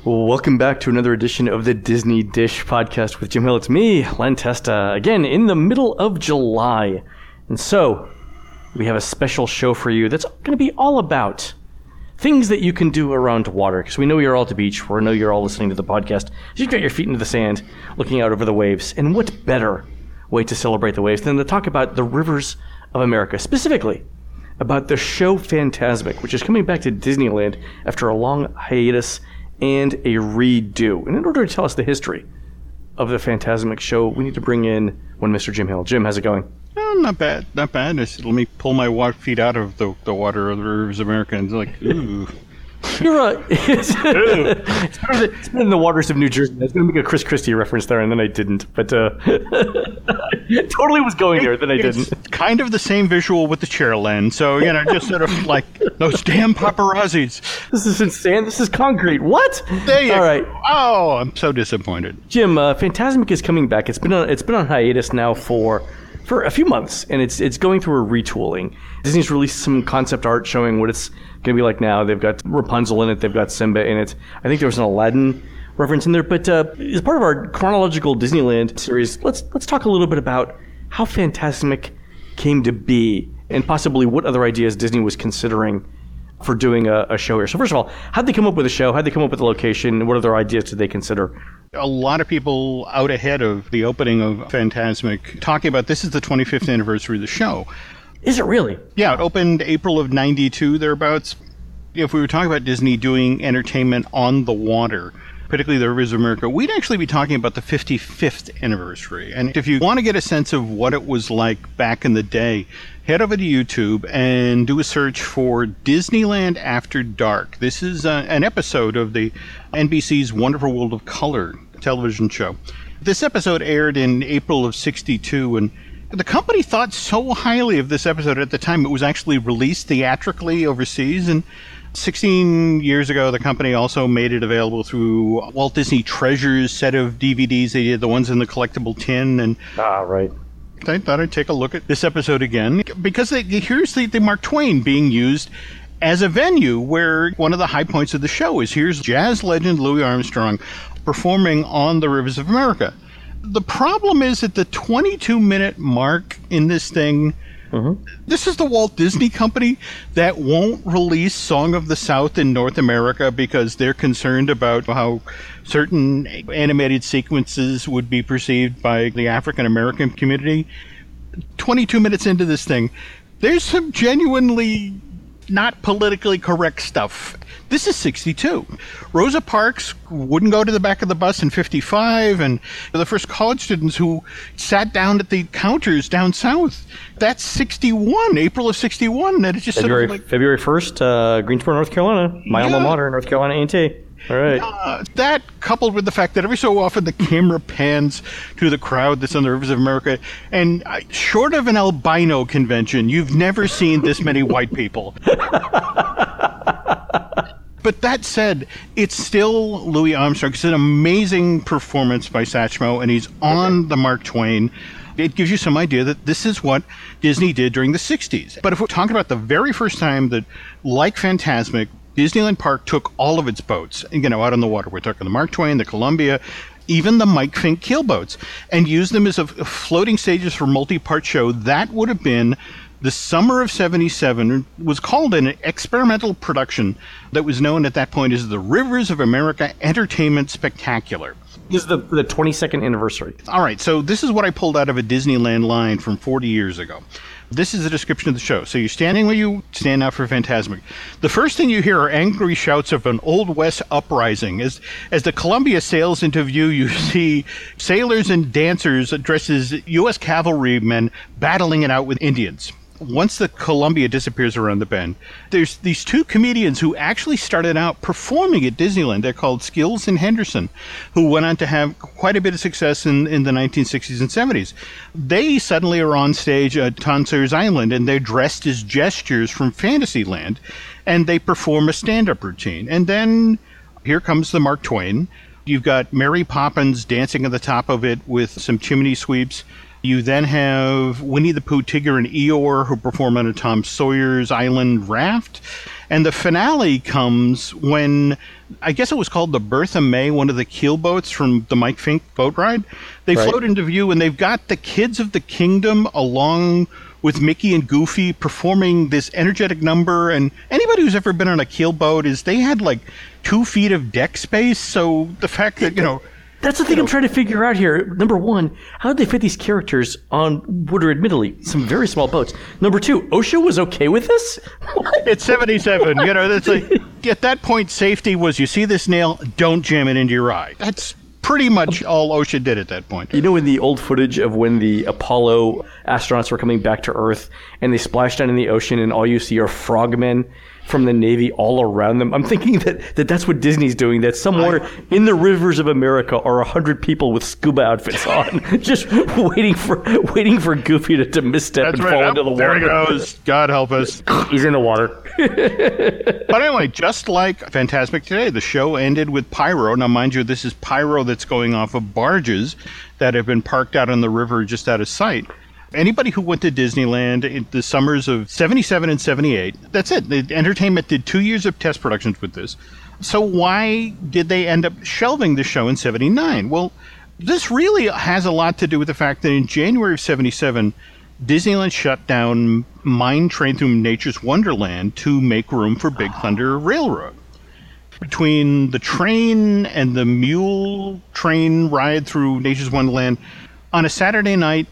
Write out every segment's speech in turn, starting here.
Welcome back to another edition of the Disney Dish podcast with Jim Hill. It's me, Len Testa, again in the middle of July. And so, we have a special show for you that's going to be all about things that you can do around water. Because we know you're all at the beach. We know you're all listening to the podcast. So you've got your feet into the sand, looking out over the waves. And what better way to celebrate the waves than to talk about the rivers of America, specifically about the show Fantasmic, which is coming back to Disneyland after a long hiatus and a redo. And in order to tell us the history of the Fantasmic show, we need to bring in one Mr. Jim Hill. Jim, how's it going? Oh, not bad. Let me pull my feet out of the water of the rivers of America and like, ooh. It's better than the waters of New Jersey. I was going to make a Chris Christie reference there, and then I didn't. But totally was going there, then I didn't. It's kind of the same visual with the chair, Len. So, just sort of like those damn paparazzis. This isn't sand. This is concrete. What? There you All right. Oh, I'm so disappointed. Jim, Fantasmic is coming back. It's been on hiatus now for a few months, and it's going through a retooling. Disney's released some concept art showing what it's going to be like now. They've got Rapunzel in it. They've got Simba in it. I think there was an Aladdin reference in there. But as part of our chronological Disneyland series, let's talk a little bit about how Fantasmic came to be and possibly what other ideas Disney was considering for doing a show here. So first of all, how'd they come up with a show? How'd they come up with the location? What other ideas did they consider? A lot of people out ahead of the opening of Fantasmic talking about this is the 25th anniversary of the show. Is it really? Yeah, it opened April of 92, thereabouts. If we were talking about Disney doing entertainment on the water, particularly the rivers of America, we'd actually be talking about the 55th anniversary. And if you want to get a sense of what it was like back in the day, head over to YouTube and do a search for Disneyland After Dark. This is an episode of the NBC's Wonderful World of Color television show. This episode aired in April of 62, and the company thought so highly of this episode at the time it was actually released theatrically overseas. And 16 years ago, the company also made it available through Walt Disney Treasures set of DVDs. They did the ones in the collectible tin. And right. I thought I'd take a look at this episode again because here's the Mark Twain being used as a venue where one of the high points of the show is here's jazz legend Louis Armstrong performing on the rivers of America. The problem is at the 22-minute mark in this thing, This is the Walt Disney Company that won't release Song of the South in North America because they're concerned about how certain animated sequences would be perceived by the African American community. 22 minutes into this thing, there's some genuinely not politically correct stuff. This is 62. Rosa Parks wouldn't go to the back of the bus in 55, and the first college students who sat down at the counters down south. That's 61, April of 61. That is just February, sort of like, February 1st, Greensboro, North Carolina. My alma mater, North Carolina A&T. All right. That coupled with the fact that every so often the camera pans to the crowd that's on the rivers of America, and short of an albino convention, you've never seen this many white people. But that said, it's still Louis Armstrong. It's an amazing performance by Satchmo, and he's on the Mark Twain. It gives you some idea that this is what Disney did during the 60s. But if we're talking about the very first time that, like Fantasmic, Disneyland Park took all of its boats, out on the water. We're talking the Mark Twain, the Columbia, even the Mike Fink keelboats, and used them as a floating stages for multi-part show. That would have been the summer of 77, was called an experimental production that was known at that point as the Rivers of America Entertainment Spectacular. This is the 22nd anniversary. All right, so this is what I pulled out of a Disneyland line from 40 years ago. This is a description of the show. So you're standing where you stand out for Fantasmic. The first thing you hear are angry shouts of an Old West uprising. As the Columbia sails into view, you see sailors and dancers dressed as U.S. cavalrymen battling it out with Indians. Once the Columbia disappears around the bend, there's these two comedians who actually started out performing at Disneyland. They're called Skills and Henderson, who went on to have quite a bit of success in the 1960s and 70s. They suddenly are on stage at Tonsors Island, and they're dressed as gestures from Fantasyland, and they perform a stand-up routine. And then here comes the Mark Twain. You've got Mary Poppins dancing at the top of it with some chimney sweeps. You then have Winnie the Pooh, Tigger, and Eeyore who perform on a Tom Sawyer's Island raft. And the finale comes when, I guess it was called the Bertha May, one of the keel boats from the Mike Fink boat ride. They float into view, and they've got the kids of the kingdom along with Mickey and Goofy performing this energetic number. And anybody who's ever been on a keel boat they had like 2 feet of deck space. So the fact that, That's the thing I'm trying to figure out here. Number one, how did they fit these characters on what are admittedly some very small boats? Number two, OSHA was okay with this? It's 77. That's like, at that point, safety was, you see this nail, don't jam it into your eye. That's pretty much all OSHA did at that point. In the old footage of when the Apollo astronauts were coming back to Earth and they splashed down in the ocean and all you see are frogmen from the Navy all around them. I'm thinking that's what Disney's doing, that somewhere in the rivers of America are 100 people with scuba outfits on, just waiting for Goofy to misstep and fall into the water. There he goes. God help us. He's in the water. But anyway, just like Fantasmic Today, the show ended with pyro. Now, mind you, this is pyro that's going off of barges that have been parked out on the river just out of sight. Anybody who went to Disneyland in the summers of 77 and 78, that's it. The Entertainment did 2 years of test productions with this. So why did they end up shelving the show in 79? Well, this really has a lot to do with the fact that in January of 77, Disneyland shut down Mine Train Through Nature's Wonderland to make room for Big Thunder Railroad. Between the train and the mule train ride through Nature's Wonderland, on a Saturday night,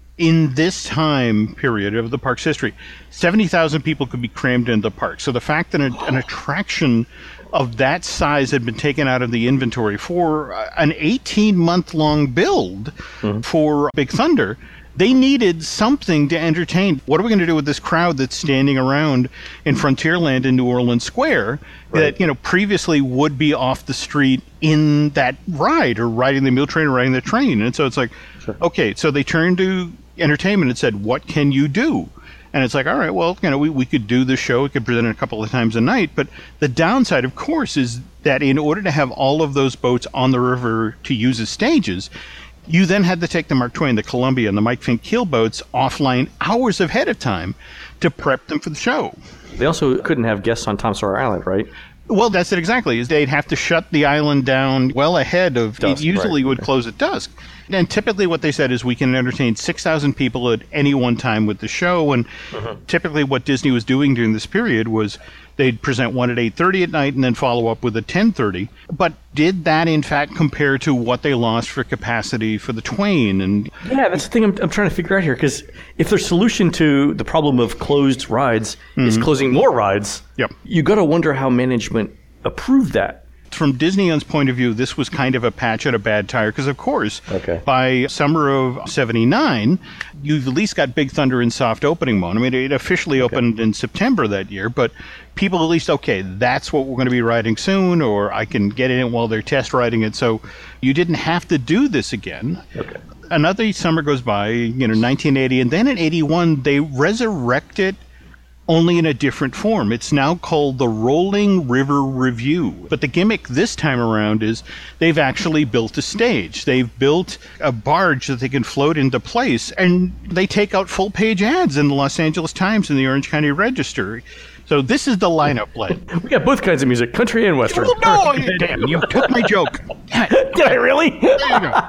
in this time period of the park's history, 70,000 people could be crammed into the park. So the fact that an attraction of that size had been taken out of the inventory for an 18-month-long build for Big Thunder, they needed something to entertain. What are we going to do with this crowd that's standing around in Frontierland in New Orleans Square that, previously would be off the street in that ride or riding the mule train or riding the train? And so it's like, okay, so they turned to Entertainment and said, what can you do? And it's like, all right, well, we could do the show. We could present it a couple of times a night. But the downside, of course, is that in order to have all of those boats on the river to use as stages, you then had to take the Mark Twain, the Columbia, and the Mike Fink keel boats offline hours ahead of time to prep them for the show. They also couldn't have guests on Tom Sawyer Island, right? Well, that's it exactly. They'd have to shut the island down well ahead of dusk. It usually would close at dusk. And typically what they said is we can entertain 6,000 people at any one time with the show. And typically what Disney was doing during this period was they'd present one at 8:30 at night and then follow up with a 10:30. But did that, in fact, compare to what they lost for capacity for the Twain? And yeah, that's the thing I'm trying to figure out here. Because if their solution to the problem of closed rides is closing more rides, you got to wonder how management approved that. From Disneyland's point of view, this was kind of a patch at a bad tire because, of course, by summer of 79, you've at least got Big Thunder in soft opening mode. I mean, it officially opened in September that year, but people at least, that's what we're going to be riding soon, or I can get in it while they're test riding it. So you didn't have to do this again. Another summer goes by, 1980, and then in 81, they resurrect it only in a different form. It's now called the Rolling River Review. But the gimmick this time around is they've actually built a stage. They've built a barge that they can float into place, and they take out full-page ads in the Los Angeles Times and the Orange County Register. So this is the lineup, Len. We got both kinds of music, country and western. Oh, no! Damn, you took my joke. Did I really? There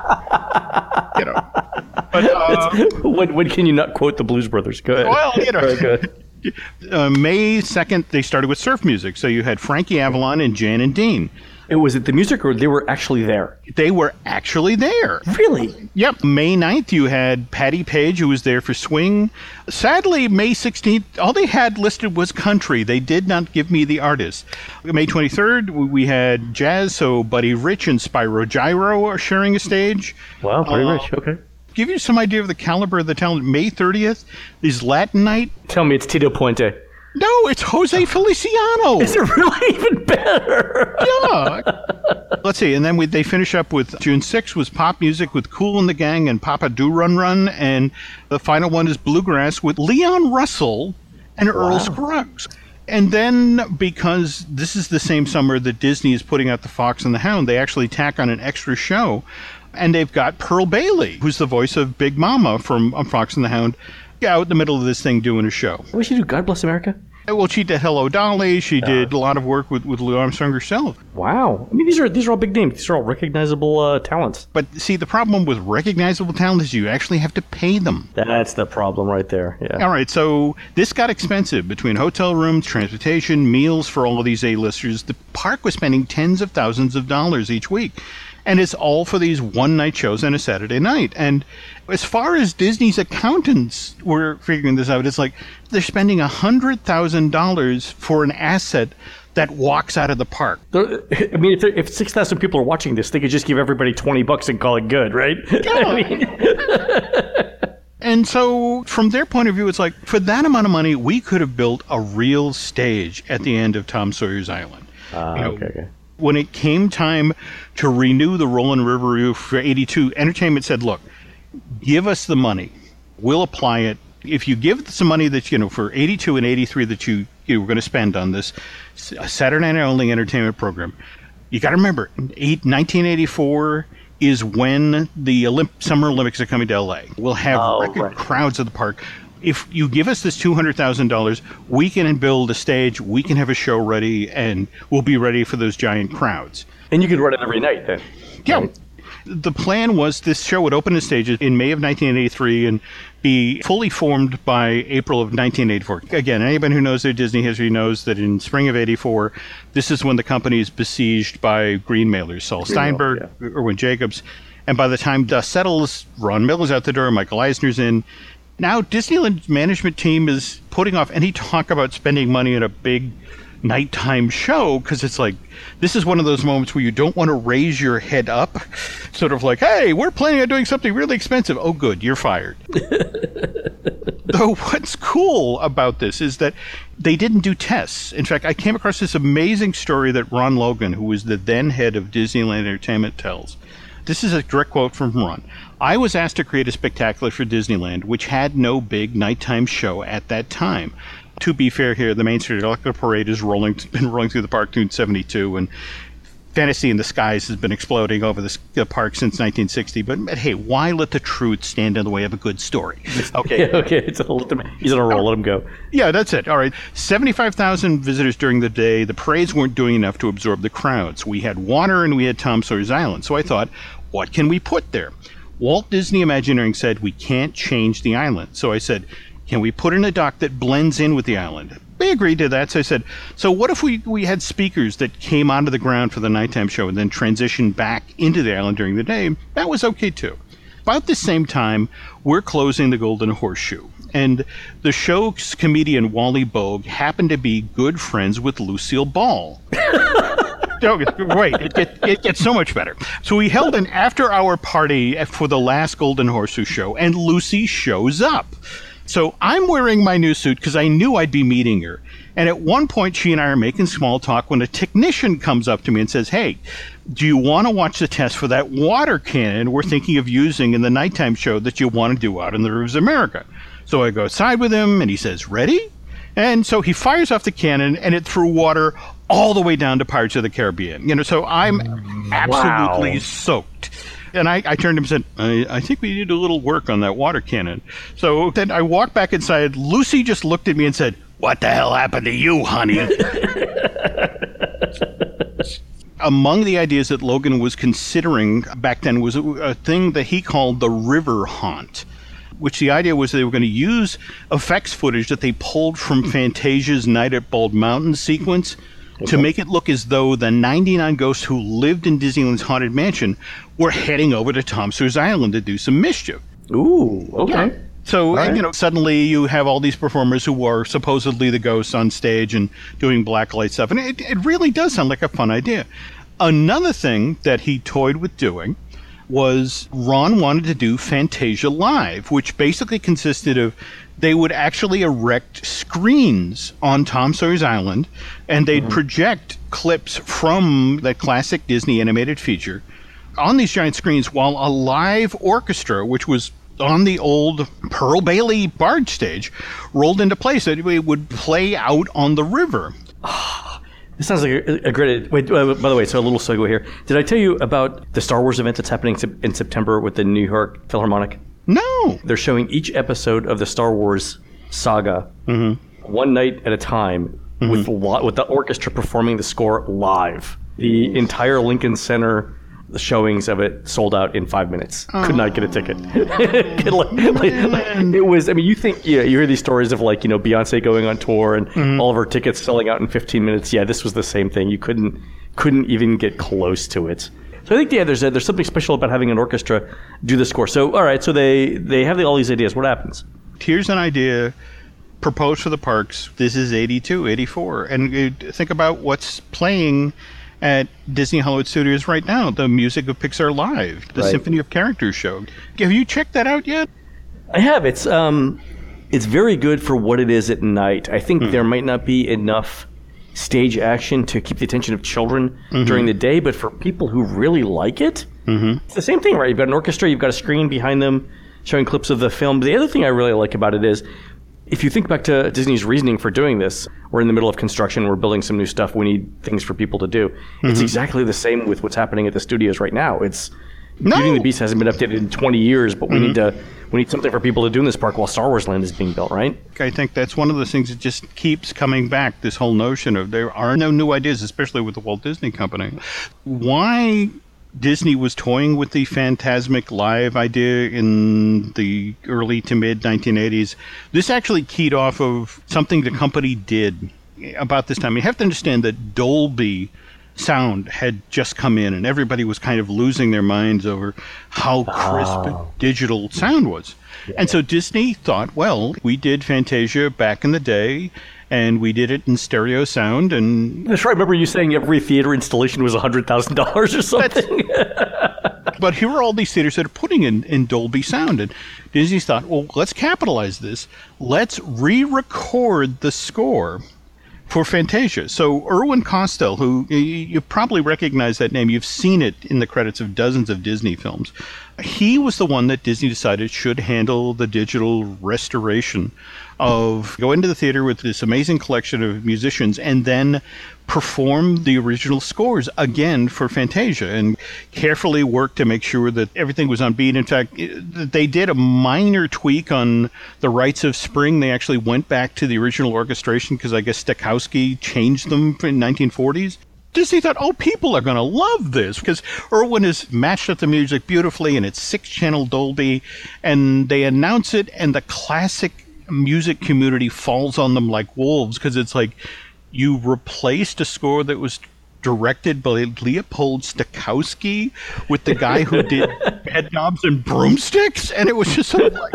you go. But, when can you not quote the Blues Brothers? Go ahead. Well, Go ahead. May 2nd, they started with surf music. So you had Frankie Avalon and Jan and Dean. Was it the music or they were actually there? They were actually there. Really? Yep. May 9th, you had Patty Page, who was there for swing. Sadly, May 16th, all they had listed was country. They did not give me the artist. May 23rd, we had jazz, so Buddy Rich and Spyro Gyro are sharing a stage. Wow, Buddy Rich, okay. Give you some idea of the caliber of the talent. May 30th is Latin Night. Tell me it's Tito Puente. No, it's Jose Feliciano. Is it really even better? Yeah. Let's see. And then they finish up with June 6th was pop music with Kool and the Gang and Papa Do Run Run. And the final one is bluegrass with Leon Russell and Earl Scruggs. And then, because this is the same summer that Disney is putting out The Fox and the Hound, they actually tack on an extra show And they've got Pearl Bailey, who's the voice of Big Mama from Fox and the Hound, out in the middle of this thing doing a show. What did she do? God Bless America? Well, she did Hello, Dolly. She did a lot of work with Louis Armstrong herself. Wow. I mean, these are all big names. These are all recognizable talents. But see, the problem with recognizable talent is you actually have to pay them. That's the problem right there. Yeah. All right, so this got expensive between hotel rooms, transportation, meals for all of these A-listers. The park was spending tens of thousands of dollars each week. And it's all for these one-night shows on a Saturday night. And as far as Disney's accountants were figuring this out, it's like they're spending $100,000 for an asset that walks out of the park. I mean, if 6,000 people are watching this, they could just give everybody $20 and call it good, right? Yeah. And so from their point of view, it's like, for that amount of money, we could have built a real stage at the end of Tom Sawyer's Island. Okay. When it came time to renew the Roland River Review for 82, Entertainment said, look, give us the money. We'll apply it. If you give us some money that, for 82 and 83 that you were going to spend on this Saturday night only entertainment program, you got to remember, 1984 is when the Summer Olympics are coming to LA. We'll have record crowds at the park. If you give us this $200,000, we can build a stage, we can have a show ready, and we'll be ready for those giant crowds. And you could run it every night then. Yeah. Right? The plan was this show would open the stages in May of 1983 and be fully formed by April of 1984. Again, anybody who knows their Disney history knows that in spring of 84, this is when the company is besieged by green mailers, Saul Steinberg, Irwin Jacobs. And by the time dust settles, Ron Miller's out the door, Michael Eisner's in. Now, Disneyland's management team is putting off any talk about spending money on a big nighttime show because it's like, this is one of those moments where you don't want to raise your head up. Sort of like, hey, we're planning on doing something really expensive. Oh, good, you're fired. Though what's cool about this is that they didn't do tests. In fact, I came across this amazing story that Ron Logan, who was the then head of Disneyland Entertainment, tells. This is a direct quote from Ron. I was asked to create a spectacular for Disneyland, which had no big nighttime show at that time. To be fair here, the Main Street Electric Parade has been rolling through the park since 1972, and Fantasy in the Skies has been exploding over the park since 1960. But hey, why let the truth stand in the way of a good story? Okay. Okay. He's on a roll. Let him go. Yeah, that's it. All right. 75,000 visitors during the day. The parades weren't doing enough to absorb the crowds. We had water and we had Tom Sawyer's Island. So I thought, what can we put there? Walt Disney Imagineering said, we can't change the island. So I said, can we put in a dock that blends in with the island? They agreed to that. So I said, so what if we had speakers that came onto the ground for the nighttime show and then transitioned back into the island during the day? That was okay too. About the same time, we're closing the Golden Horseshoe. And the show's comedian Wally Bogue happened to be good friends with Lucille Ball. Wait, it gets so much better. So we held an after-hour party for the last Golden Horseshoe show, and Lucy shows up. So I'm wearing my new suit because I knew I'd be meeting her. And at one point, she and I are making small talk when a technician comes up to me and says, hey, do you want to watch the test for that water cannon we're thinking of using in the nighttime show that you want to do out in the Rivers of America? So I go outside with him, and he says, ready? And so he fires off the cannon, and it threw water all the way down to Pirates of the Caribbean. So I'm absolutely soaked. And I turned to him and said, I think we need a little work on that water cannon. So then I walked back inside. Lucy just looked at me and said, what the hell happened to you, honey? Among the ideas that Logan was considering back then was a thing that he called the river haunt, which the idea was they were going to use effects footage that they pulled from Fantasia's Night at Bald Mountain sequence to make it look as though the 99 ghosts who lived in Disneyland's Haunted Mansion were heading over to Tom Sawyer's Island to do some mischief. Ooh, okay. Yeah. So, suddenly you have all these performers who are supposedly the ghosts on stage and doing blacklight stuff. And it really does sound like a fun idea. Another thing that he toyed with doing was Ron wanted to do Fantasia Live, which basically consisted of they would actually erect screens on Tom Sawyer's Island, and they'd project clips from that classic Disney animated feature on these giant screens while a live orchestra, which was on the old Pearl Bailey barge stage, rolled into place. It would play out on the river. This sounds like a great... Wait, by the way, so a little segue here. Did I tell you about the Star Wars event that's happening in September with the New York Philharmonic? No. They're showing each episode of the Star Wars saga one night at a time with the orchestra performing the score live. The entire Lincoln Center... The showings of it sold out in 5 minutes. Could not get a ticket. It was. I mean, you think you hear these stories of Beyonce going on tour and all of her tickets selling out in 15 minutes. Yeah, this was the same thing. You couldn't even get close to it. So I think there's something special about having an orchestra do the score. So all right, so they have all these ideas. What happens? Here's an idea proposed for the parks. This is 82, 84, and you think about what's playing at Disney Hollywood Studios right now, the music of Pixar Live, the Symphony of Characters show. Have you checked that out yet? I have. It's very good for what it is at night. I think there might not be enough stage action to keep the attention of children during the day, but for people who really like it, it's the same thing, right? You've got an orchestra, you've got a screen behind them showing clips of the film. The other thing I really like about it is, if you think back to Disney's reasoning for doing this, we're in the middle of construction, we're building some new stuff, we need things for people to do. It's exactly the same with what's happening at the studios right now. Beauty and the Beast hasn't been updated in 20 years, but we need something for people to do in this park while Star Wars Land is being built, right? I think that's one of the things that just keeps coming back, this whole notion of there are no new ideas, especially with the Walt Disney Company. Why Disney was toying with the Fantasmic Live idea in the early to mid 1980s. This actually keyed off of something the company did about this time. You have to understand that Dolby sound had just come in, and everybody was kind of losing their minds over how crisp digital sound was. And so Disney thought, well, we did Fantasia back in the day, and we did it in stereo sound. And that's right. I remember you saying every theater installation was $100,000 or something. But here are all these theaters that are putting in Dolby sound. And Disney thought, well, let's capitalize this. Let's re-record the score for Fantasia. So Irwin Kostal, who you probably recognize that name, you've seen it in the credits of dozens of Disney films. He was the one that Disney decided should handle the digital restoration of go into the theater with this amazing collection of musicians and then perform the original scores again for Fantasia and carefully work to make sure that everything was on beat. In fact, they did a minor tweak on the Rites of Spring. They actually went back to the original orchestration because I guess Stokowski changed them in the 1940s. Disney thought, oh, people are going to love this because Irwin has matched up the music beautifully and it's 6-channel Dolby, and they announce it and the classic music community falls on them like wolves because it's like you replaced a score that was directed by Leopold Stokowski with the guy who did Head Knobs and Broomsticks, and it was just sort of like,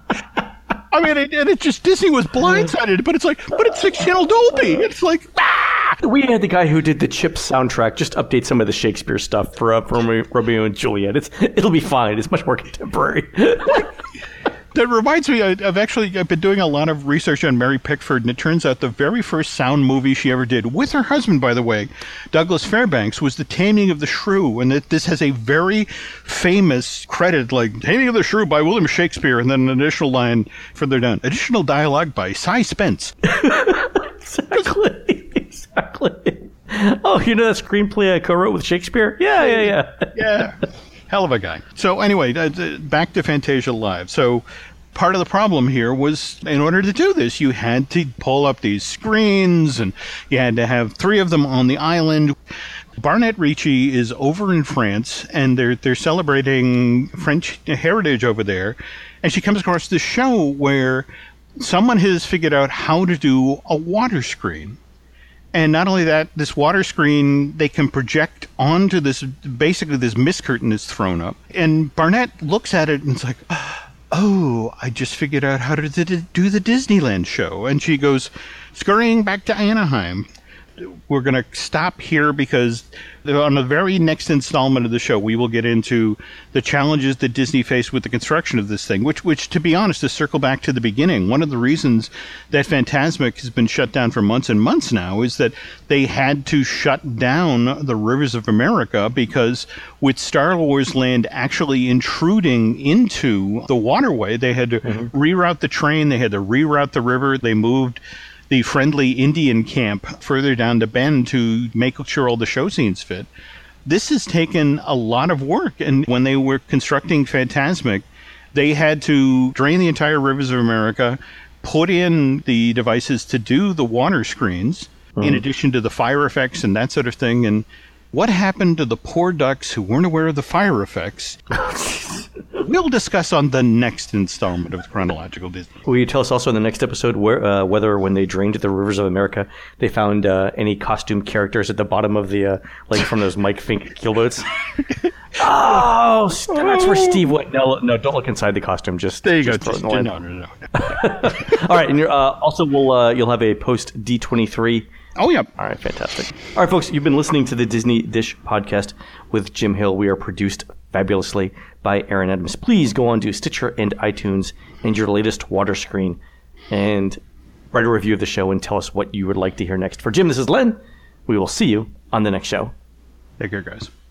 I mean, it just, Disney was blindsided, but it's 6-channel Dolby. It's like, We had the guy who did the Chips soundtrack just update some of the Shakespeare stuff for Romeo and Juliet. It'll be fine. It's much more contemporary. That reminds me, I've been doing a lot of research on Mary Pickford, and it turns out the very first sound movie she ever did, with her husband, by the way, Douglas Fairbanks, was The Taming of the Shrew, and this has a very famous credit, like, Taming of the Shrew by William Shakespeare, and then an additional line further down, additional dialogue by Cy Spence. Exactly. Oh, you know that screenplay I co-wrote with Shakespeare? Yeah. Yeah. Hell of a guy. So anyway, back to Fantasia Live. So part of the problem here was, in order to do this, you had to pull up these screens, and you had to have 3 of them on the island. Barnett Ricci is over in France, and they're celebrating French heritage over there, and she comes across this show where someone has figured out how to do a water screen. And not only that, this water screen, they can project onto this, basically this mist curtain is thrown up. And Barnett looks at it and it's like, oh, I just figured out how to do the Disneyland show. And she goes scurrying back to Anaheim. We're going to stop here because on the very next installment of the show, we will get into the challenges that Disney faced with the construction of this thing, which to be honest, to circle back to the beginning, one of the reasons that Fantasmic has been shut down for months and months now is that they had to shut down the Rivers of America because with Star Wars Land actually intruding into the waterway, they had to reroute the train, they had to reroute the river, they moved the friendly Indian camp further down the bend to make sure all the show scenes fit. This has taken a lot of work, and when they were constructing Fantasmic, they had to drain the entire rivers of America, put in the devices to do the water screens, in addition to the fire effects and that sort of thing. And what happened to the poor ducks who weren't aware of the fire effects? We'll discuss on the next installment of Chronological Disney. Will you tell us also in the next episode whether when they drained the rivers of America, they found any costume characters at the bottom of the, like from those Mike Fink keelboats? Oh, that's where Steve went. No, don't look inside the costume. There you go. No. All right, and also you'll have a post D23. Oh, yeah. All right, fantastic. All right, folks, you've been listening to the Disney Dish podcast with Jim Hill. We are produced fabulously by Aaron Adams. Please go on to Stitcher and iTunes and your latest water screen and write a review of the show and tell us what you would like to hear next. For Jim, this is Len. We will see you on the next show. Take care, guys.